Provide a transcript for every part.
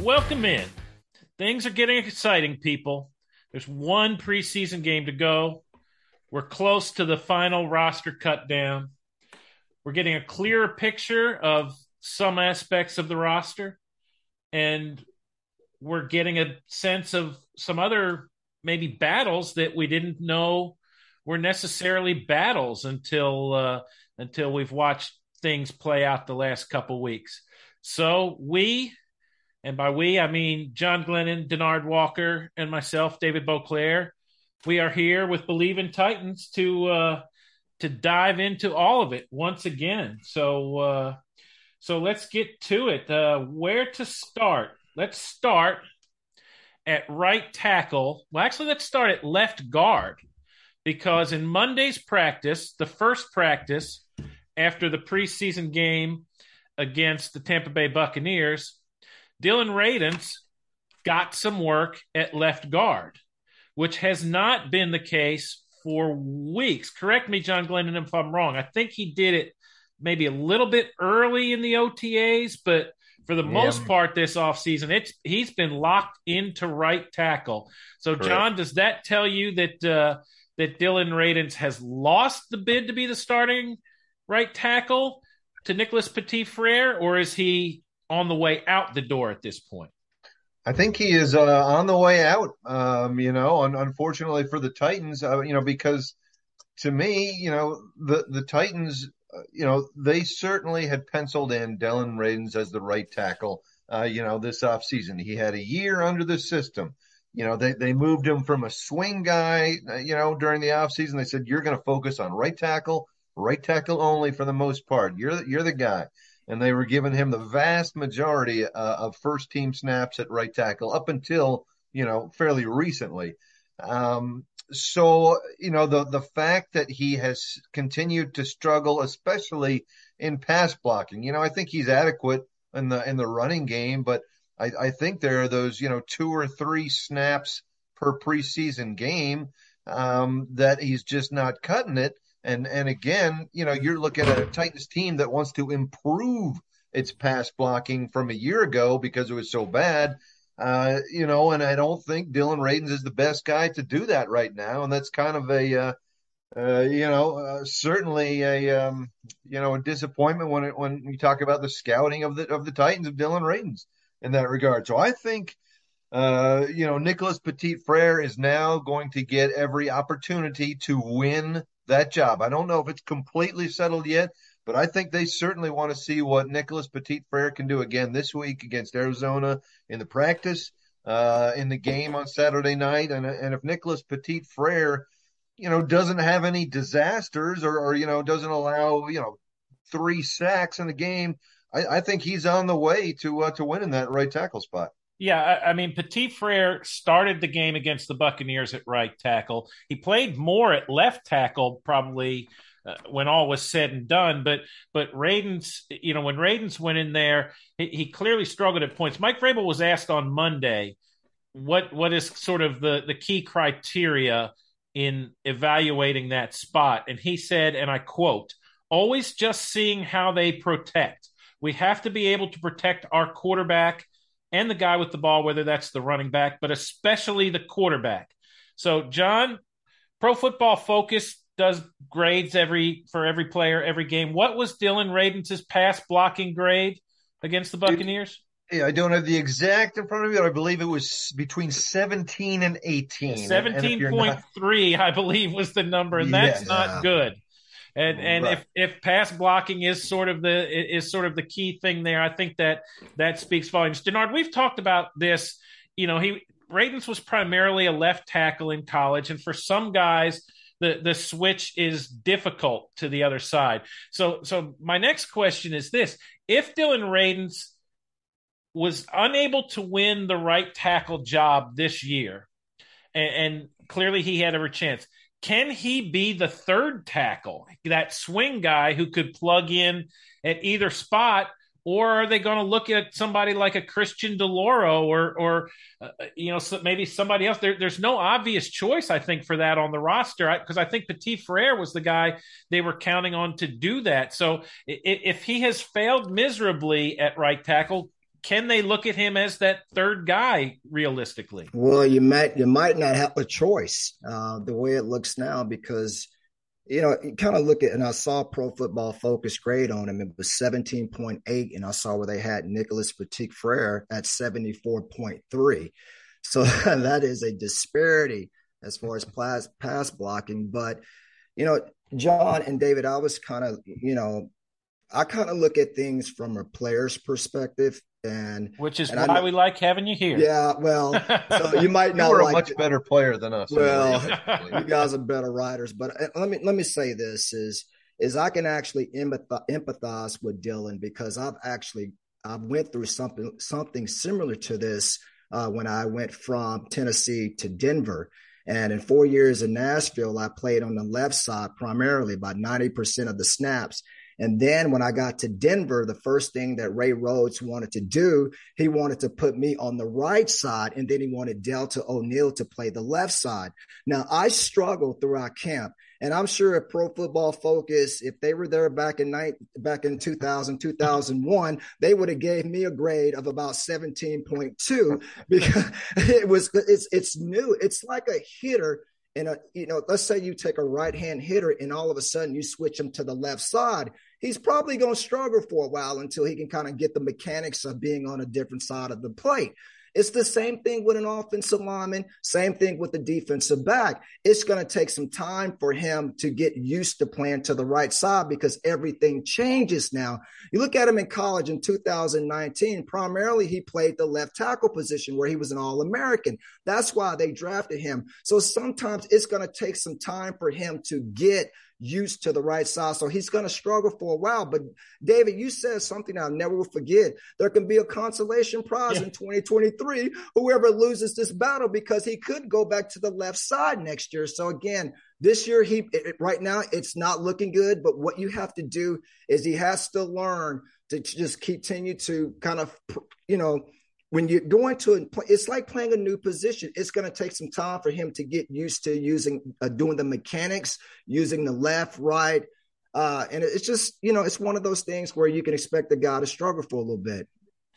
welcome in. Things are getting exciting, people. There's one preseason game to go. We're close to the final roster cut down. We're getting a clearer picture of some aspects of the roster, and we're getting a sense of some other maybe battles that we didn't know were necessarily battles until we've watched things play out the last couple weeks. So and by we, I mean John Glennon, Denard Walker, and myself, David Beauclair. We are here with Believe in Titans to dive into all of it once again. So let's get to it. Where to start? Let's start at right tackle. Well, actually, let's start at left guard, because in Monday's practice, the first practice after the preseason game against the Tampa Bay Buccaneers, Dillon Radunz got some work at left guard, which has not been the case for weeks. Correct me, John Glennon, if I'm wrong. I think he did it maybe a little bit early in the OTAs, but for the most part this offseason, he's been locked into right tackle. So, correct. John, does that tell you that Dillon Radunz has lost the bid to be the starting right tackle to Nicholas Petit-Frere, or is he on the way out the door at this point? I think he is on the way out, unfortunately for the Titans, because to me, the Titans, they certainly had penciled in Dillon Radunz as the right tackle, this offseason. He had a year under the system. They moved him from a swing guy, during the offseason. They said, you're going to focus on right tackle only for the most part. You're the guy. And they were giving him the vast majority of first team snaps at right tackle up until, fairly recently. So, the fact that he has continued to struggle, especially in pass blocking, I think he's adequate in the running game, but I think there are those, 2 or 3 snaps per preseason game that he's just not cutting it. And again, you're looking at a Titans team that wants to improve its pass blocking from a year ago because it was so bad. And I don't think Dillon Radunz is the best guy to do that right now. And that's kind of certainly a disappointment when you talk about the scouting of the Titans of Dillon Radunz in that regard. So I think, Nicholas Petit-Frere is now going to get every opportunity to win that job. I don't know if it's completely settled yet, but I think they certainly want to see what Nicholas Petit-Frere can do again this week against Arizona in the practice, in the game on Saturday night. And if Nicholas Petit-Frere, doesn't have any disasters or doesn't allow, 3 sacks in the game, I think he's on the way to winning that right tackle spot. Yeah, I mean, Petit-Frere started the game against the Buccaneers at right tackle. He played more at left tackle probably when all was said and done. But Radunz, when Radunz went in there, he clearly struggled at points. Mike Vrabel was asked on Monday what is sort of the key criteria in evaluating that spot. And he said, and I quote, "Always just seeing how they protect. We have to be able to protect our quarterback and the guy with the ball, whether that's the running back, but especially the quarterback." So, John, Pro Football Focus does grades for every player, every game. What was Dillon Radunz's pass blocking grade against the Buccaneers? Yeah, I don't have the exact in front of me, but I believe it was between 17 and 18. 17.3, I believe, was the number, and that's not good. And right. if pass blocking is sort of the key thing there, I think that speaks volumes. Denard, we've talked about this. Radunz was primarily a left tackle in college, and for some guys, the switch is difficult to the other side. So my next question is this: if Dillon Radunz was unable to win the right tackle job this year, and clearly he had every chance, can he be the third tackle, that swing guy who could plug in at either spot? Or are they going to look at somebody like a Christian DeLauro or maybe somebody else? There's no obvious choice, I think, for that on the roster, because I think Petit-Frere was the guy they were counting on to do that. So if he has failed miserably at right tackle, can they look at him as that third guy realistically? Well, you might not have a choice the way it looks now because you kind of look at, and I saw Pro Football Focus grade on him. It was 17.8, and I saw where they had Nicholas Petit Frere at 74.3. So that is a disparity as far as pass blocking. But, John and David, I kind of look at things from a player's perspective. Which is why we like having you here. Yeah, well, so you might not. You were like a much better player than us. Well, you guys are better writers, but let me say this is I can actually empathize with Dylan because I went through something similar to this when I went from Tennessee to Denver. And in 4 years in Nashville, I played on the left side primarily, about 90% of the snaps. And then when I got to Denver, the first thing that Ray Rhodes wanted to do, he wanted to put me on the right side, and then he wanted Delta O'Neal to play the left side. Now, I struggled throughout camp, and I'm sure if Pro Football Focus, if they were there back in 2000, 2001, they would have gave me a grade of about 17.2 because it's new. It's like a hitter. And, let's say you take a right-hand hitter and all of a sudden you switch him to the left side. He's probably going to struggle for a while until he can kind of get the mechanics of being on a different side of the plate. It's the same thing with an offensive lineman, same thing with the defensive back. It's going to take some time for him to get used to playing to the right side because everything changes now. You look at him in college in 2019, primarily he played the left tackle position where he was an All-American. That's why they drafted him. So sometimes it's going to take some time for him to get used to the right side. So he's going to struggle for a while. But David, you said something I'll never will forget. There can be a consolation prize in 2023, whoever loses this battle, because he could go back to the left side next year. So again, this year, right now, it's not looking good. But what you have to do is he has to learn to just continue to kind of, when you're going to, it's like playing a new position. It's going to take some time for him to get used to doing the mechanics, using the left, right. And it's just, it's one of those things where you can expect the guy to struggle for a little bit.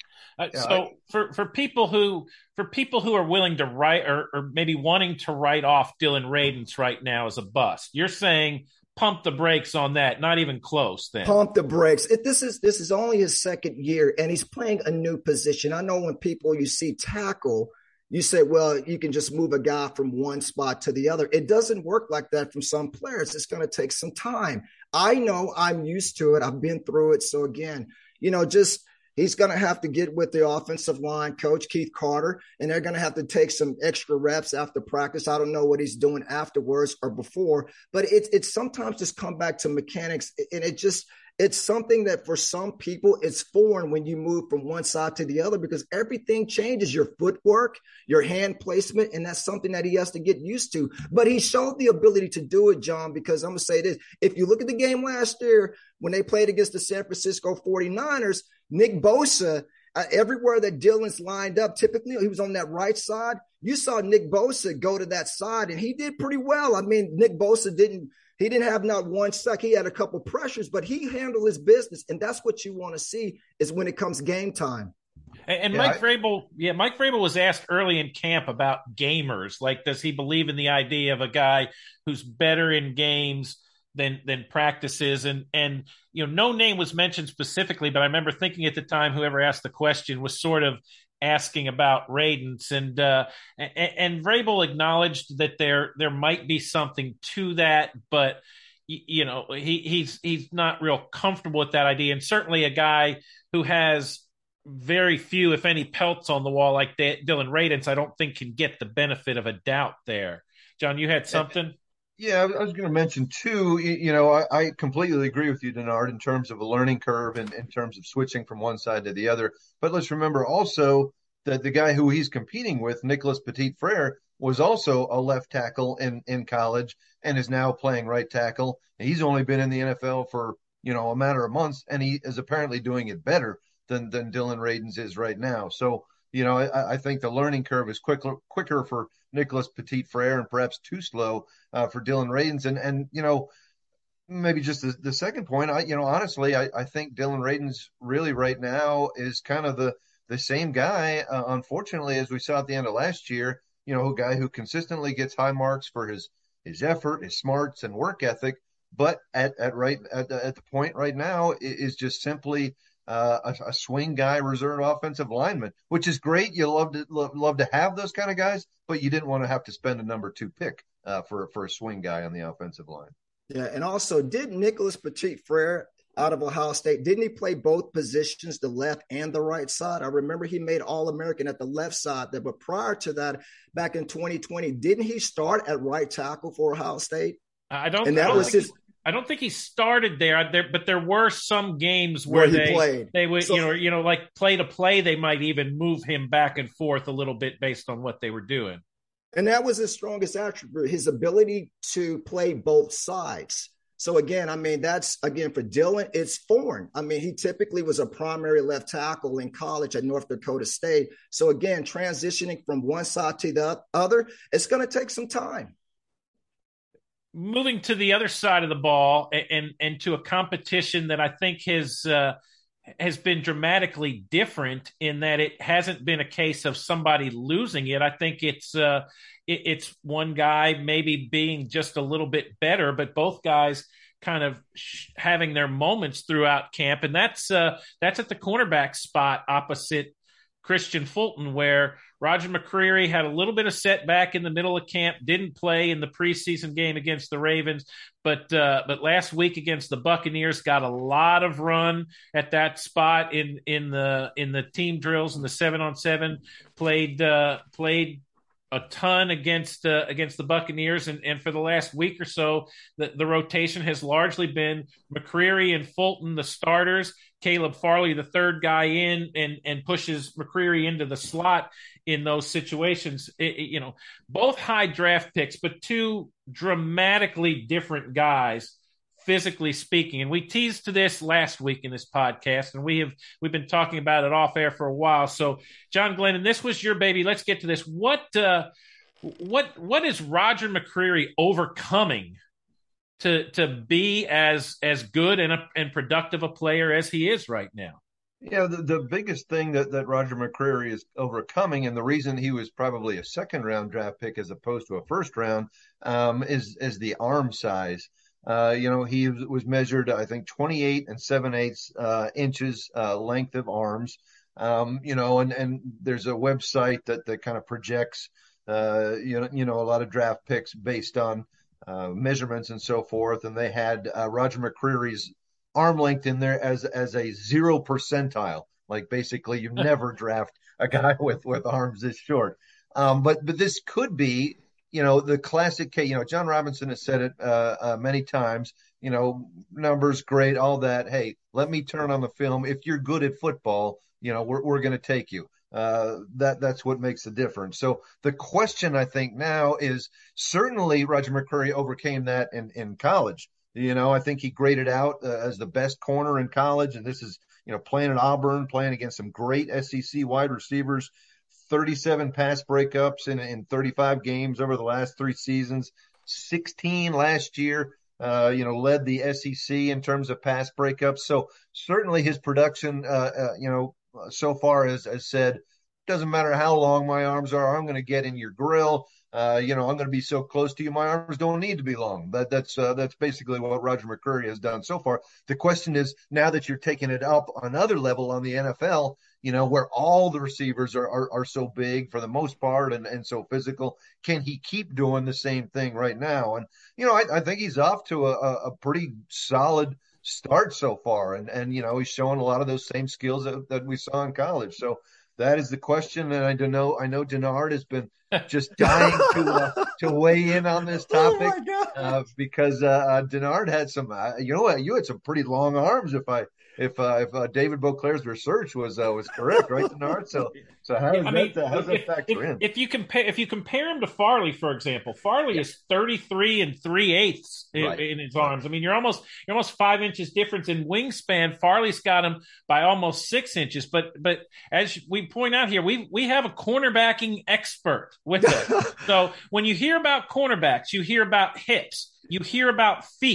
So for people who are willing to write or maybe wanting to write off Dylan Radunz right now as a bust, you're saying pump the brakes on that. Not even close then. Pump the brakes. This is only his second year and he's playing a new position. I know when you see tackle, you say, well, you can just move a guy from one spot to the other. It doesn't work like that from some players. It's going to take some time. I know I'm used to it. I've been through it. So again, he's going to have to get with the offensive line coach, Keith Carter, and they're going to have to take some extra reps after practice. I don't know what he's doing afterwards or before, but it's sometimes just come back to mechanics. And it's something that for some people, it's foreign when you move from one side to the other because everything changes, your footwork, your hand placement, and that's something that he has to get used to. But he showed the ability to do it, John, because I'm going to say this. If you look at the game last year when they played against the San Francisco 49ers, Nick Bosa, everywhere that Dylan's lined up, typically he was on that right side. You saw Nick Bosa go to that side, and he did pretty well. I mean, Nick Bosa didn't have not one sack. He had a couple pressures, but he handled his business, and that's what you want to see is when it comes game time. And Mike Vrabel was asked early in camp about gamers. Like, does he believe in the idea of a guy who's better in games than practices? And no name was mentioned specifically, but I remember thinking at the time whoever asked the question was sort of asking about Radunz, and Vrabel acknowledged that there might be something to that, but he's not real comfortable with that idea. And certainly a guy who has very few, if any, pelts on the wall like Dylan Radunz, I don't think can get the benefit of a doubt there. John, you had something? Yeah, I was going to mention too, I completely agree with you, Denard, in terms of a learning curve and in terms of switching from one side to the other. But let's remember also that the guy who he's competing with, Nicholas Petit Frere, was also a left tackle in college and is now playing right tackle. He's only been in the NFL for, a matter of months, and he is apparently doing it better than Dylan Radunz is right now. So, I think the learning curve is quicker for Nicholas Petit Frere and perhaps too slow for Dylan Radunz. And maybe just the second point, honestly, I think Dylan Radunz really right now is kind of the the same guy, unfortunately, as we saw at the end of last year, a guy who consistently gets high marks for his effort, his smarts, and work ethic, but at the point right now is just simply a swing guy, reserve offensive lineman, which is great. You love to have those kind of guys, but you didn't want to have to spend a number 2 pick for a swing guy on the offensive line. Yeah, and also, did Nicholas Petit-Frere out of Ohio State, didn't he play both positions, the left and the right side? I remember he made All-American at the left side there, but prior to that, back in 2020, didn't he start at right tackle for Ohio State? I don't think he started there, but there were some games where he played. They would, so, like play to play, they might even move him back and forth a little bit based on what they were doing. And that was his strongest attribute, his ability to play both sides. So again, that's for Dillon, it's foreign. He typically was a primary left tackle in college at North Dakota State. So again, transitioning from one side to the other, it's going to take some time. Moving to the other side of the ball and to a competition that I think has been dramatically different in that it hasn't been a case of somebody losing it. I think it's one guy maybe being just a little bit better, but both guys kind of having their moments throughout camp. And that's at the cornerback spot opposite Christian Fulton, where Roger McCreary had a little bit of setback in the middle of camp, didn't play in the preseason game against the Ravens, but last week against the Buccaneers got a lot of run at that spot in the team drills and the 7-on-7, played a ton against the Buccaneers, and for the last week or so, the rotation has largely been McCreary and Fulton, the starters. Caleb Farley, the third guy in, and pushes McCreary into the slot in those situations. Both high draft picks, but two dramatically different guys, physically speaking. And we teased to this last week in this podcast, and we've been talking about it off air for a while. So, John Glennon, this was your baby. Let's get to this. What is Roger McCreary overcoming to be as good and productive a player as he is right now? Yeah, the biggest thing that Roger McCreary is overcoming, and the reason he was probably a second-round draft pick as opposed to a first-round, is the arm size. He was measured, I think, 28 7/8 inches length of arms. And there's a website that kind of projects, a lot of draft picks based on measurements and so forth. And they had Roger McCreary's arm length in there as a 0 percentile. Like basically, you never draft a guy with arms this short. But this could be, the classic case. John Robinson has said it many times. Numbers great, all that. Hey, let me turn on the film. If you're good at football, we're going to take you. That's what makes the difference. So the question I think now is, certainly Roger McCreary overcame that in college. I think he graded out as the best corner in college, and this is playing at Auburn, playing against some great SEC wide receivers. 37 pass breakups in 35 games over the last 3 seasons, 16 last year, led the SEC in terms of pass breakups. So certainly his production, so far has said, doesn't matter how long my arms are, I'm going to get in your grill. I'm going to be so close to you, my arms don't need to be long. That's basically what Roger McCreary has done so far. The question is, now that you're taking it up another level on the NFL, where all the receivers are so big for the most part and so physical, can he keep doing the same thing right now? And, I think he's off to a pretty solid start so far. And he's showing a lot of those same skills that we saw in college. So that is the question. And I know Denard has been just dying to weigh in on this topic, because Denard had some, you had some pretty long arms if David Beauclair's research was correct, right, Denard? So how does that factor in? If you compare him to Farley, for example, Farley is 33 3/8 in his arms. You're almost 5 inches difference in wingspan. Farley's got him by almost 6 inches. But as we point out here, we have a cornerbacking expert with us. So when you hear about cornerbacks, you hear about hips, you hear about feet.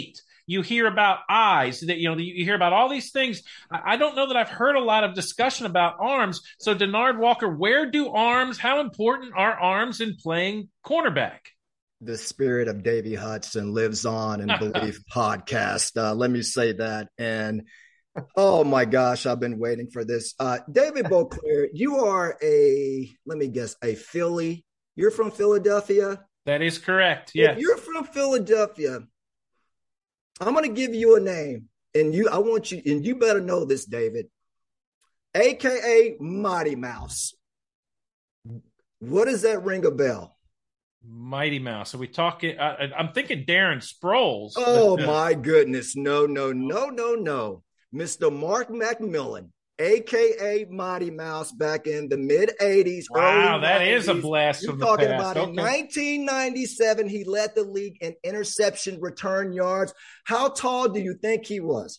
You hear about eyes. That you hear about all these things. I don't know that I've heard a lot of discussion about arms. So Denard Walker, where do arms? How important are arms in playing cornerback? The spirit of Davey Hudson lives on in Belief podcast. Let me say that. And oh my gosh, I've been waiting for this. David Beauclair, you are let me guess, a Philly. You're from Philadelphia? That is correct. Yes. If you're from Philadelphia, I'm going to give you a name, and you better know this, David, AKA Mighty Mouse. What does that ring a bell? Mighty Mouse. Are we talking? I'm thinking Darren Sproles. Oh my goodness. No. Mr. Mark McMillan, a.k.a. Mighty Mouse, back in the mid-'80s. Wow, that 90s. Is a blast from the past. You're talking about in 1997, he led the league in interception return yards. How tall do you think he was?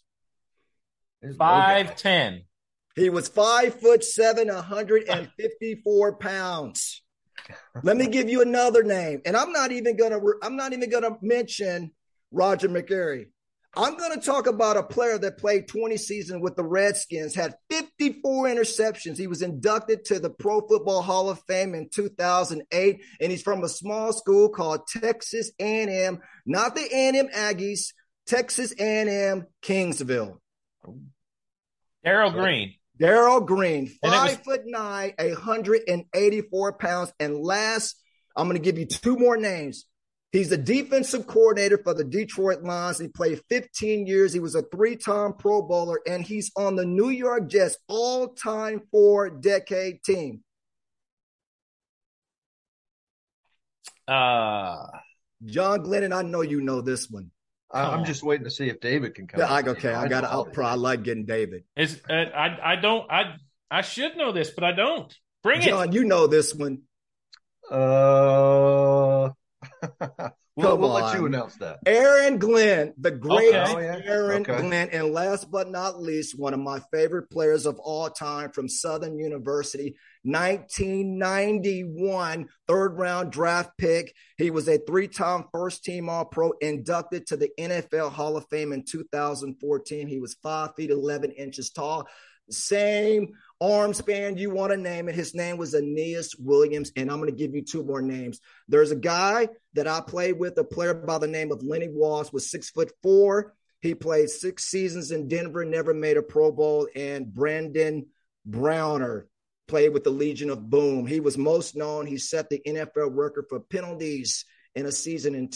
5'10". He was 5'7", 154 pounds. Let me give you another name, and I'm not even gonna mention Roger McCreary. I'm going to talk about a player that played 20 seasons with the Redskins, had 54 interceptions. He was inducted to the Pro Football Hall of Fame in 2008, and he's from a small school called Texas A&M, not the A&M Aggies, Texas A&M Kingsville. Darrell Green. Darrell Green, 5'9", 184 pounds. And last, I'm going to give you two more names. He's the defensive coordinator for the Detroit Lions. He played 15 years. He was a 3-time Pro Bowler, and he's on the New York Jets all-time 4-decade team. John Glennon, I know you know this one. I'm just waiting to see if David can come. Yeah, okay, I like getting David. I should know this, but I don't. Bring it, John. You know this one. We'll let you announce that. Aaron Glenn, the great Aaron Glenn. And last but not least, one of my favorite players of all time from Southern University, 1991 third-round draft pick. He was a 3-time first-team All-Pro, inducted to the NFL Hall of Fame in 2014. He was 5 feet 11 inches tall. Same arm span you want to name it. His name was Aeneas Williams, and I'm going to give you two more names. There's a guy that I played with, a player by the name of Lenny Walsh, was 6'4". He played 6 seasons in Denver, never made a Pro Bowl, and Brandon Browner played with the Legion of Boom. He was most known. He set the NFL record for penalties in a season in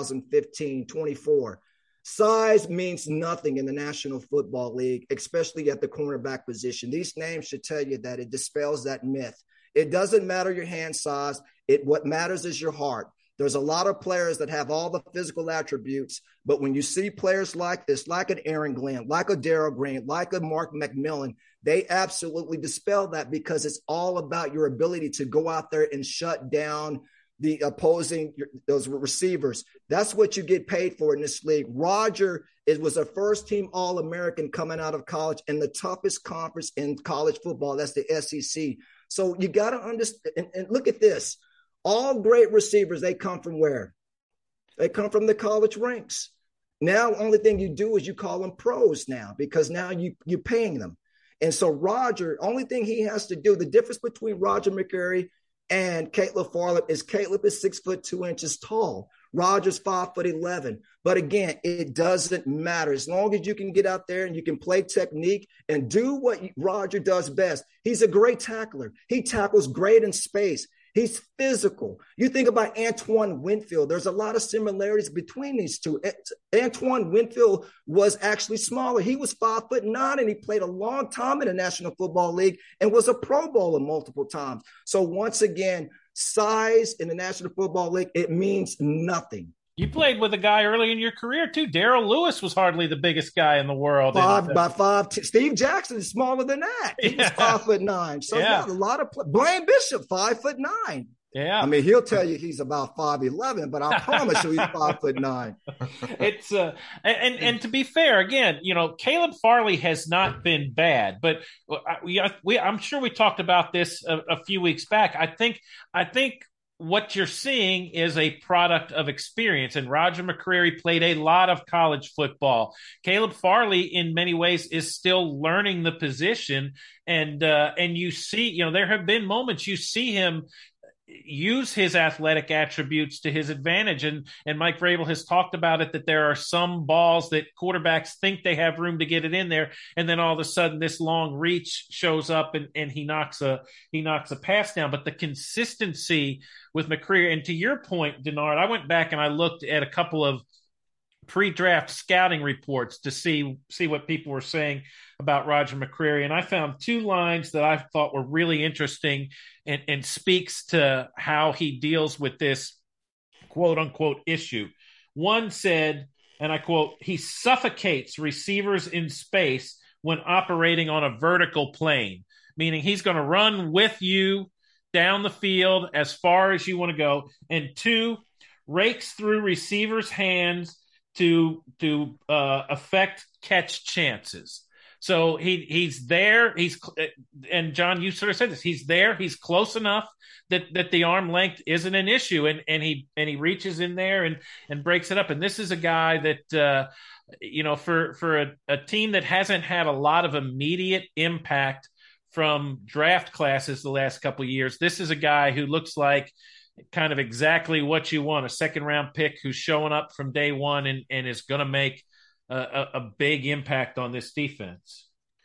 2015, 24. Size means nothing in the National Football League, especially at the cornerback position. These names should tell you that it dispels that myth. It doesn't matter your hand size. What matters is your heart. There's a lot of players that have all the physical attributes, but when you see players like this, like an Aaron Glenn, like a Darrell Green, like a Mark McMillan, they absolutely dispel that because it's all about your ability to go out there and shut down the opposing, those receivers. That's what you get paid for in this league. Roger was a first-team All-American coming out of college in the toughest conference in college football. That's the SEC. So you got to understand, and look at this. All great receivers, they come from where? They come from the college ranks. Now, only thing you do is you call them pros now because now you're paying them. And so Roger, only thing he has to do, the difference between Roger McCreary and Caleb Farley is Caleb is 6'2" tall. Roger's 5'11". But again, it doesn't matter. As long as you can get out there and you can play technique and do what Roger does best. He's a great tackler. He tackles great in space. He's physical. You think about Antoine Winfield. There's a lot of similarities between these two. Antoine Winfield was actually smaller. He was 5'9", and he played a long time in the National Football League and was a Pro Bowler multiple times. So once again, size in the National Football League, it means nothing. You played with a guy early in your career, too. Darrell Lewis was hardly the biggest guy in the world. Steve Jackson is smaller than that. He was 5'9". So a lot of Blaine Bishop, 5'9". Yeah. I mean, he'll tell you he's about 5'11", but I promise you he's 5'9". It's and to be fair, again, Caleb Farley has not been bad, but I'm sure we talked about this a few weeks back. I think what you're seeing is a product of experience. And Roger McCreary played a lot of college football. Caleb Farley, in many ways, is still learning the position. And you see, there have been moments you see him use his athletic attributes to his advantage. And Mike Vrabel has talked about it, that there are some balls that quarterbacks think they have room to get it in there. And then all of a sudden this long reach shows up and he knocks a pass down. But the consistency with McCreary, and to your point, Denard, I went back and I looked at a couple of pre-draft scouting reports to see what people were saying about Roger McCreary. And I found two lines that I thought were really interesting and speaks to how he deals with this quote unquote issue. One said, and I quote, "He suffocates receivers in space when operating on a vertical plane," meaning he's going to run with you down the field as far as you want to go. And two, rakes through receivers' hands to affect catch chances. So he's there. And John, you sort of said this. He's there. He's close enough that the arm length isn't an issue, and he reaches in there and breaks it up. And this is a guy that for a team that hasn't had a lot of immediate impact from draft classes the last couple of years, this is a guy who looks like kind of exactly what you want, a second-round pick who's showing up from day one and is going to make a big impact on this defense.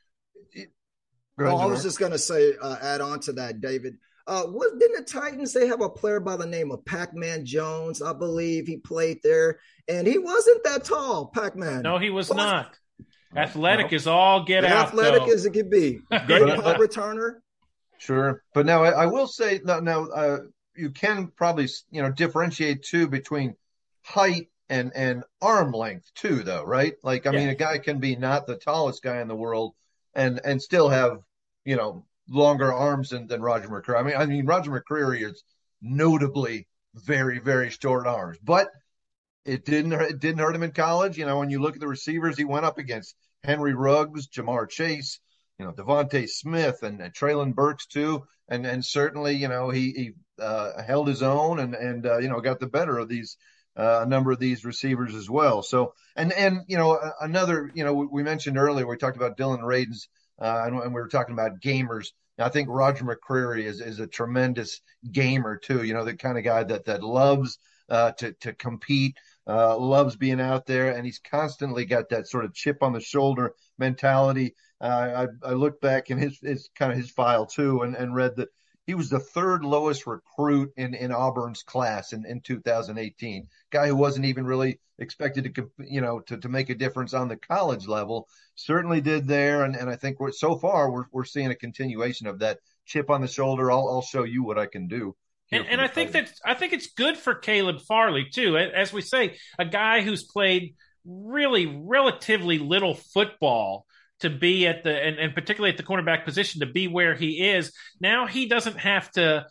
Well, I was just going to say, add on to that, David. Didn't the Titans, they have a player by the name of Pac-Man Jones? I believe he played there, and he wasn't that tall, Pac-Man. No, he was not. Athletic is all get out, athletic though. as it could be. Great punt returner. Sure. But now I will say, you can probably, differentiate too between height and arm length too, though, right? Like, I mean, a guy can be not the tallest guy in the world and still have, longer arms than Roger McCreary. I mean, Roger McCreary is notably very, very short arms, but it didn't hurt him in college. When you look at the receivers he went up against, Henry Ruggs, Jamar Chase, Devontae Smith and Traylon Burks too. And certainly, he held his own and got the better of these a number of these receivers as well. So and another, we mentioned earlier, we talked about Dillon Radunz and we were talking about gamers. I think Roger McCreary is a tremendous gamer too. The kind of guy that loves to compete, loves being out there, and he's constantly got that sort of chip on the shoulder mentality. I looked back in his kind of his file too and read that he was the third lowest recruit in Auburn's class in 2018. Guy who wasn't even really expected to make a difference on the college level, certainly did there. And I think so far we're seeing a continuation of that chip on the shoulder. I'll show you what I can do. And I think it's good for Caleb Farley too. As we say, a guy who's played really relatively little football to be at and particularly at the cornerback position, to be where he is now. He doesn't have to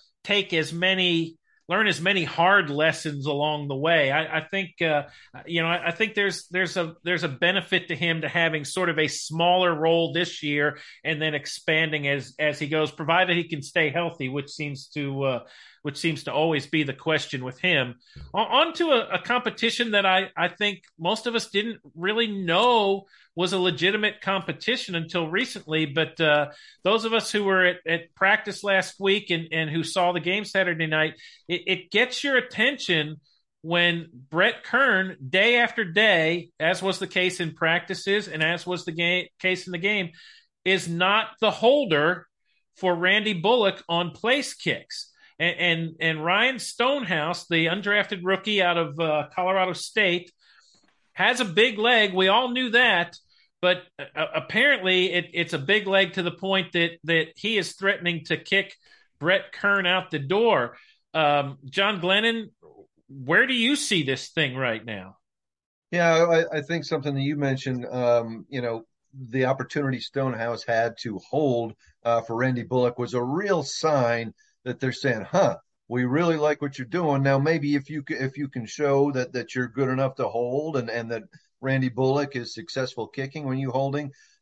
learn as many hard lessons along the way. I think I think there's a benefit to him to having sort of a smaller role this year and then expanding as he goes, provided he can stay healthy, which seems to always be the question with him. On to a competition that I think most of us didn't really know was a legitimate competition until recently. But those of us who were at practice last week and who saw the game Saturday night, it gets your attention when Brett Kern, day after day, as was the case in practices and as was the case in the game, is not the holder for Randy Bullock on place kicks. And Ryan Stonehouse, the undrafted rookie out of Colorado State, has a big leg. We all knew that, but apparently it's a big leg to the point that he is threatening to kick Brett Kern out the door. John Glennon, where do you see this thing right now? Yeah, I think something that you mentioned, the opportunity Stonehouse had to hold for Randy Bullock was a real sign that they're saying, we really like what you're doing. Now, maybe if you can show that you're good enough to hold and that Randy Bullock is successful kicking when you holding,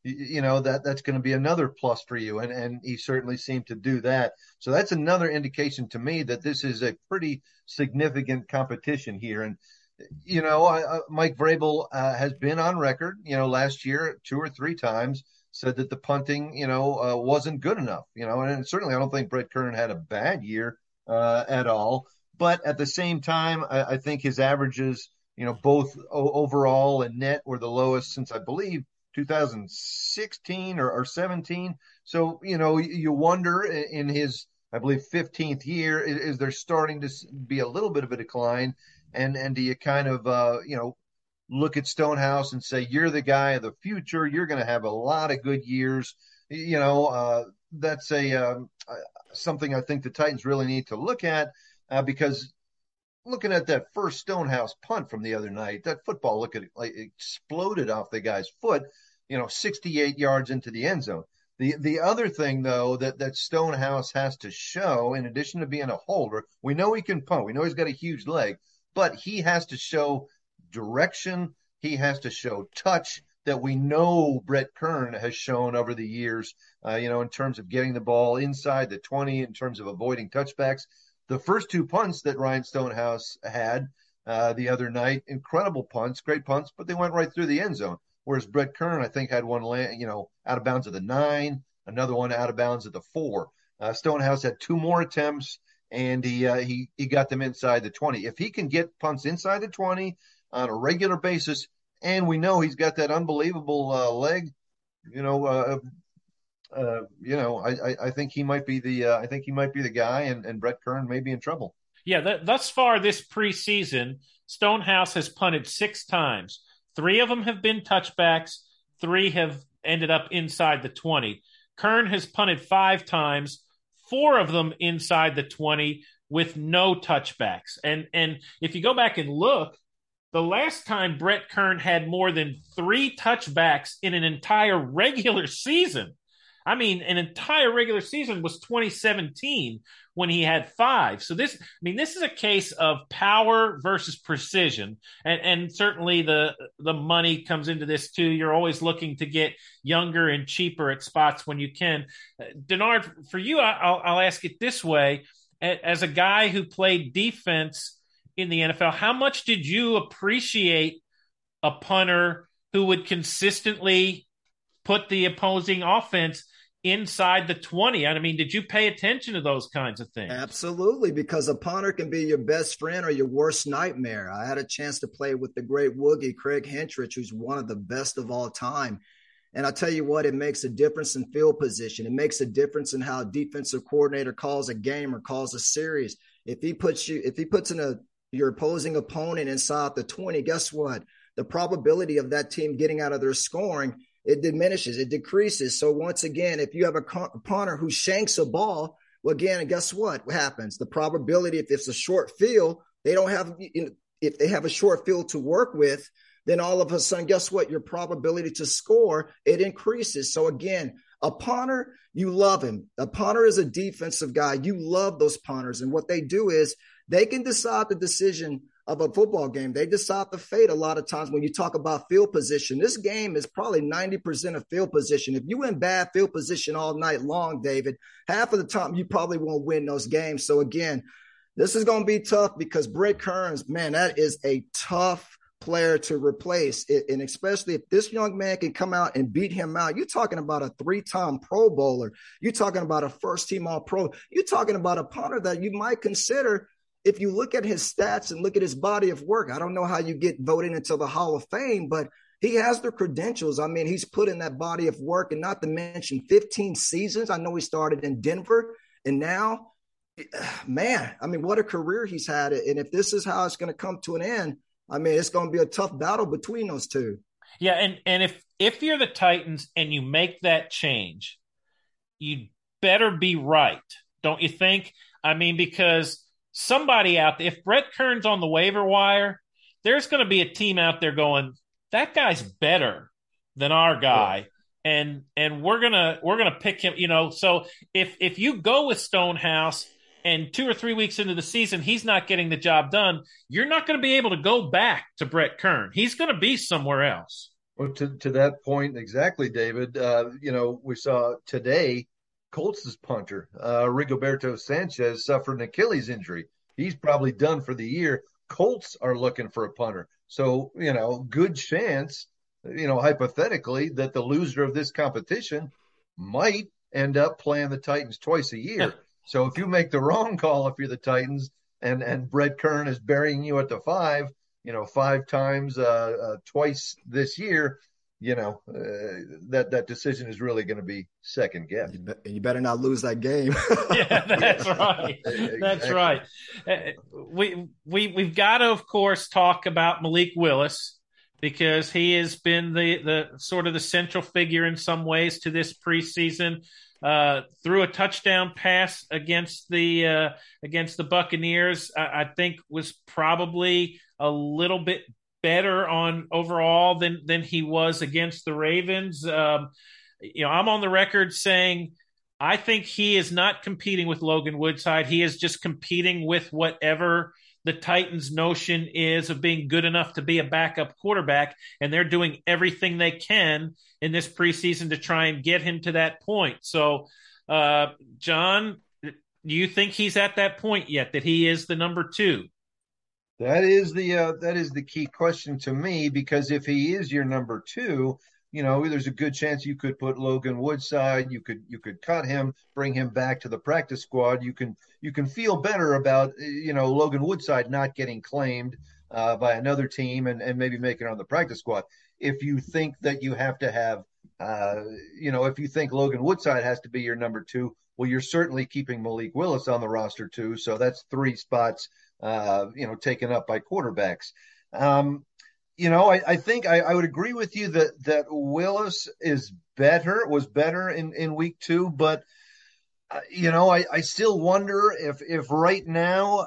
that's going to be another plus for you. And he certainly seemed to do that. So that's another indication to me that this is a pretty significant competition here. And, Mike Vrabel has been on record, last year 2 or 3 times said that the punting, wasn't good enough, and certainly I don't think Brett Kern had a bad year at all. But at the same time, I think his averages, both overall and net were the lowest since I believe 2016 or 17. So, you wonder in his, I believe, 15th year, is there starting to be a little bit of a decline? And do you kind of, look at Stonehouse and say, you're the guy of the future. You're going to have a lot of good years. That's something I think the Titans really need to look at because looking at that first Stonehouse punt from the other night, that football exploded off the guy's foot, 68 yards into the end zone. The other thing, though, that Stonehouse has to show, in addition to being a holder, we know he can punt. We know he's got a huge leg, but he has to show direction. He has to show touch that we know Brett Kern has shown over the years, in terms of getting the ball inside the 20, in terms of avoiding touchbacks. The first 2 punts that Ryan Stonehouse had the other night, incredible punts, great punts, but they went right through the end zone. Whereas Brett Kern, I think, had one out of bounds at the 9, another one out of bounds at the 4. Stonehouse had 2 more attempts, and he got them inside the 20. If he can get punts inside the 20 on a regular basis, and we know he's got that unbelievable leg, I think he might be the guy, and Brett Kern may be in trouble. Yeah, thus far this preseason, Stonehouse has punted 6 times. 3 of them have been touchbacks. 3 have ended up inside the 20. Kern has punted 5 times, 4 of them inside the 20 with no touchbacks. And if you go back and look, the last time Brett Kern had more than 3 touchbacks in an entire regular season, I mean, an entire regular season was 2017 when he had 5. So this is a case of power versus precision. And certainly the money comes into this too. You're always looking to get younger and cheaper at spots when you can. Denard, for you, I'll ask it this way. As a guy who played defense in the NFL, how much did you appreciate a punter who would consistently put the opposing offense inside the 20? I mean, did you pay attention to those kinds of things? Absolutely, because a punter can be your best friend or your worst nightmare. I had a chance to play with the great Woogie, Craig Hentrich, who's one of the best of all time. And I'll tell you what, it makes a difference in field position. It makes a difference in how a defensive coordinator calls a game or calls a series. If he puts your opposing opponent inside the 20, guess what? The probability of that team getting out of their scoring, it diminishes, it decreases. So once again, if you have a punter who shanks a ball, well, again, guess what happens? The probability, if it's a short field, if they have a short field to work with, then all of a sudden, guess what? Your probability to score, it increases. So again, a punter, you love him. A punter is a defensive guy. You love those punters. And what they do is they can decide the decision of a football game. They decide the fate a lot of times when you talk about field position. This game is probably 90% of field position. If you in bad field position all night long, David, half of the time you probably won't win those games. So again, this is going to be tough because Brett Kearns, man, that is a tough player to replace. And especially if this young man can come out and beat him out, you're talking about a 3-time Pro Bowler. You're talking about a first-team All-Pro. You're talking about a punter that you might consider, if you look at his stats and look at his body of work, I don't know how you get voted into the Hall of Fame, but he has the credentials. I mean, he's put in that body of work, and not to mention 15 seasons. I know he started in Denver, and now, man, I mean, what a career he's had. And if this is how it's going to come to an end, I mean, it's going to be a tough battle between those two. Yeah, and if you're the Titans and you make that change, you better be right, don't you think? I mean, because somebody out there, if Brett Kern's on the waiver wire, there's going to be a team out there going, that guy's better than our guy. Yeah. And we're gonna pick him, so if you go with Stonehouse and 2 or 3 weeks into the season, he's not getting the job done, you're not going to be able to go back to Brett Kern. He's going to be somewhere else. Well, to that point exactly, David. We saw today Colts' punter, Rigoberto Sanchez, suffered an Achilles injury. He's probably done for the year. Colts are looking for a punter. So, good chance, hypothetically, that the loser of this competition might end up playing the Titans twice a year. So if you make the wrong call, if you're the Titans and Brett Kern is burying you at the 5, 5 times, twice this year, that decision is really going to be second guessed. You better not lose that game. Yeah, that's right. That's right. We've got to, of course, talk about Malik Willis, because he has been the sort of the central figure in some ways to this preseason. Threw a touchdown pass against the Buccaneers. I think was probably a little bit better on overall than he was against the Ravens. I'm on the record saying I think he is not competing with Logan Woodside. He is just competing with whatever the Titans' notion is of being good enough to be a backup quarterback, and they're doing everything they can in this preseason to try and get him to that point. So, John, do you think he's at that point yet, that he is the number 2? That is the key question to me, because if he is your number 2, there's a good chance you could put Logan Woodside. You could cut him, bring him back to the practice squad. You can feel better about Logan Woodside not getting claimed by another team and maybe making it on the practice squad. If you think that you have to have, if you think Logan Woodside has to be your number 2, well, you're certainly keeping Malik Willis on the roster too. So that's 3 spots, taken up by quarterbacks. I think I would agree with you that Willis was better in week 2, but I still wonder if right now,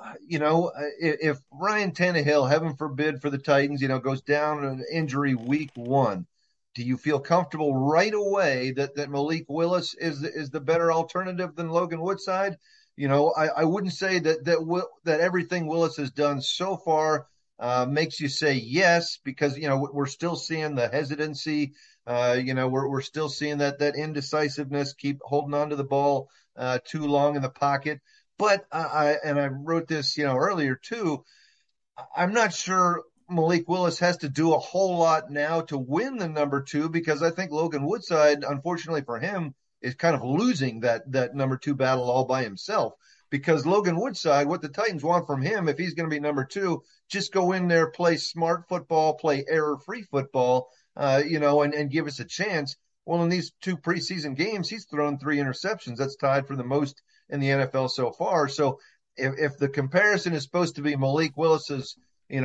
if Ryan Tannehill, heaven forbid for the Titans, goes down in an injury week 1, do you feel comfortable right away that Malik Willis is the better alternative than Logan Woodside? I wouldn't say that everything Willis has done so far makes you say yes, because we're still seeing the hesitancy. We're still seeing that indecisiveness, keep holding on to the ball too long in the pocket. But I wrote this earlier too. I'm not sure Malik Willis has to do a whole lot now to win the number 2, because I think Logan Woodside, unfortunately for him, is kind of losing that number 2 battle all by himself. Because Logan Woodside, what the Titans want from him, if he's going to be number 2, just go in there, play smart football, play error-free football, and give us a chance. Well, in these 2 preseason games, he's thrown 3 interceptions. That's tied for the most in the NFL so far. So if the comparison is supposed to be Malik Willis's,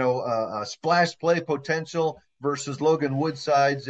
splash play potential versus Logan Woodside's,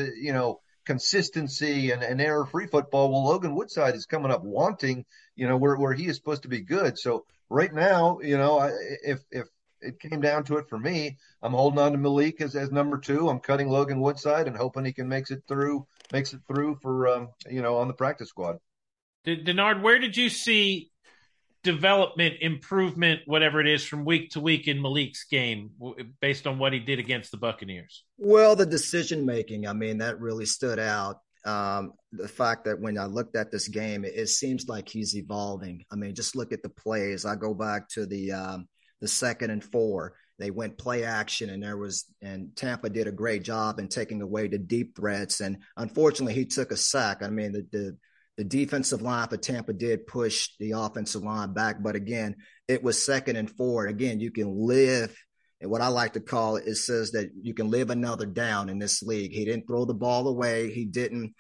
consistency and error-free football, well, Logan Woodside is coming up wanting, where he is supposed to be good. So right now, if it came down to it for me, I'm holding on to Malik as number 2. I'm cutting Logan Woodside and hoping he can makes it through for on the practice squad. Denard, where did you see development, improvement, whatever it is, from week to week in Malik's game based on what he did against the Buccaneers? Well, the decision making, that really stood out. The fact that when I looked at this game, it seems like he's evolving. Just look at the plays. I go back to the 2nd and 4. They went play action, and Tampa did a great job in taking away the deep threats. And unfortunately, he took a sack. The defensive line for Tampa did push the offensive line back, but again, it was 2nd and 4. And again, you can live, and what I like to call it says that you can live another down in this league. He didn't throw the ball away. He didn't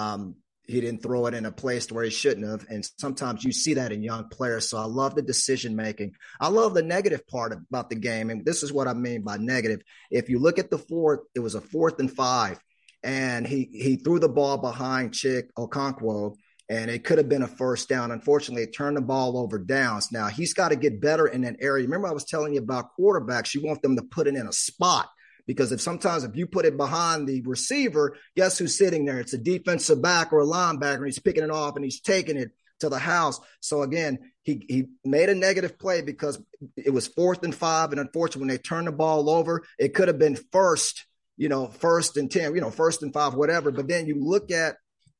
throw it in a place where he shouldn't have. And sometimes you see that in young players. So I love the decision making. I love the negative part about the game. And this is what I mean by negative. If you look at the 4th, it was a 4th and 5, and he threw the ball behind Chig Okonkwo, and it could have been a first down. Unfortunately, it turned the ball over downs. Now, he's got to get better in that area. Remember, I was telling you about quarterbacks. You want them to put it in a spot, because if you put it behind the receiver, guess who's sitting there? It's a defensive back or a linebacker, and he's picking it off, and he's taking it to the house. So, again, he made a negative play because it was 4th and 5, and unfortunately, when they turned the ball over, it could have been first first and 10, first and 5, whatever. But then you look at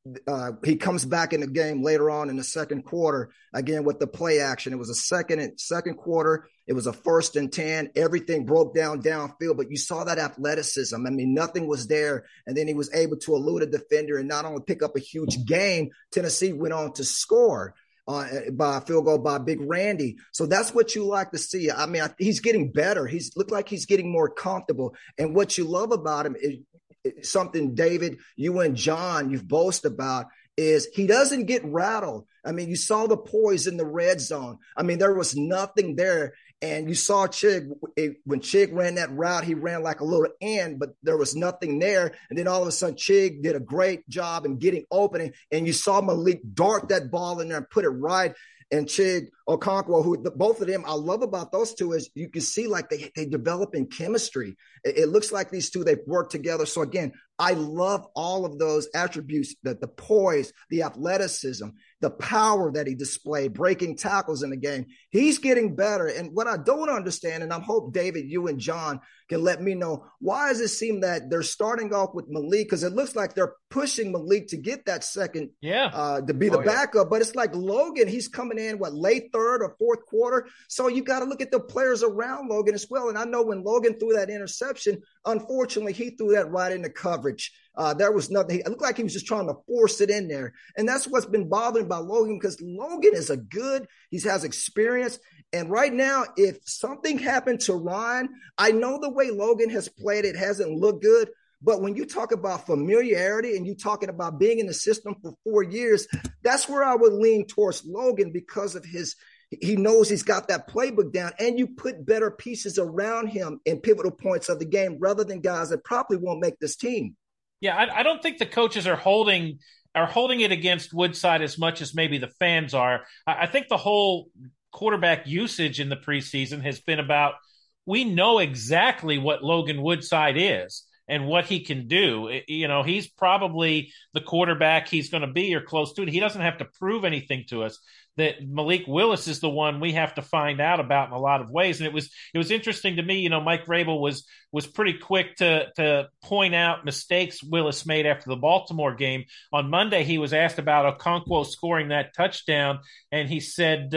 he comes back in the game later on in the second quarter again with the play action. It was a second quarter. It was a 1st and 10. Everything broke down downfield, but you saw that athleticism. I mean, nothing was there. And then he was able to elude a defender and not only pick up a huge gain, Tennessee went on to score by a field goal by Big Randy. So that's what you like to see. I mean, he's getting better. He's looked like he's getting more comfortable. And what you love about him is something, David, you and John, you've boasted about, is he doesn't get rattled. I mean, you saw the poise in the red zone. I mean, there was nothing there. And you saw Chig, when Chig ran that route, he ran like a little ant, but there was nothing there. And then all of a sudden, Chig did a great job in getting opening. And you saw Malik dart that ball in there and put it right. And Chig Okonkwo, both of them, I love about those two is you can see like they develop in chemistry. It looks like these two, they've worked together. So again, I love all of those attributes, the poise, the athleticism, the power that he displayed, breaking tackles in the game. He's getting better. And what I don't understand, and I hope, David, you and John can let me know, why does it seem that they're starting off with Malik? Because it looks like they're pushing Malik to get that second, to be the backup. But it's like Logan, he's coming in, late third or fourth quarter. So you got to look at the players around Logan as well. And I know when Logan threw that interception, unfortunately, he threw that right into coverage. There was nothing. It looked like he was just trying to force it in there. And that's what's been bothering about Logan, because Logan is he has experience. And right now, if something happened to Ryan, I know the way Logan has played, it hasn't looked good. But when you talk about familiarity and you talking about being in the system for 4 years, that's where I would lean towards Logan, because of he knows he's got that playbook down, and you put better pieces around him in pivotal points of the game rather than guys that probably won't make this team. Yeah, I don't think the coaches are holding it against Woodside as much as maybe the fans are. I think the whole quarterback usage in the preseason has been about, we know exactly what Logan Woodside is and what he can do. He's probably the quarterback he's going to be or close to it. He doesn't have to prove anything to us. That Malik Willis is the one we have to find out about in a lot of ways. And it was interesting to me, Mike Vrabel was pretty quick to point out mistakes Willis made after the Baltimore game. On Monday, he was asked about Okonkwo scoring that touchdown, and he said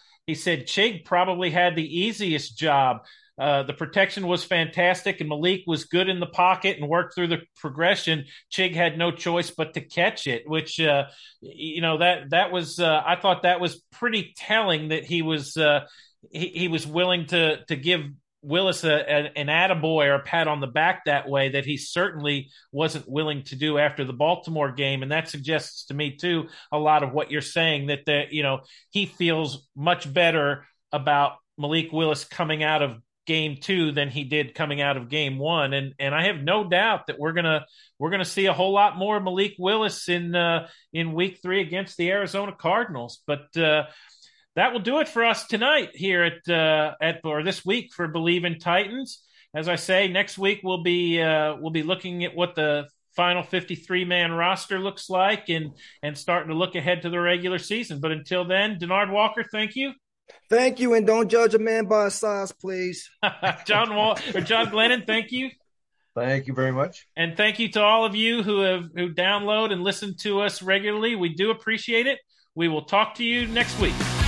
Chig probably had the easiest job. The protection was fantastic, and Malik was good in the pocket and worked through the progression. Chig had no choice but to catch it, which, that was, I thought that was pretty telling, that he was willing to give Willis an attaboy or a pat on the back that way, that he certainly wasn't willing to do after the Baltimore game. And that suggests to me too, a lot of what you're saying, that he feels much better about Malik Willis coming out of game 2 than he did coming out of game 1. And I have no doubt that we're gonna see a whole lot more Malik Willis in week 3 against the Arizona Cardinals. But that will do it for us tonight here or this week for Believe in Titans. As I say, next week we'll be looking at what the final 53-man roster looks like and starting to look ahead to the regular season. But until then, Denard Walker, thank you. Thank you, and don't judge a man by his size, please. John Glennon, thank you. Thank you very much. And thank you to all of you who download and listen to us regularly. We do appreciate it. We will talk to you next week.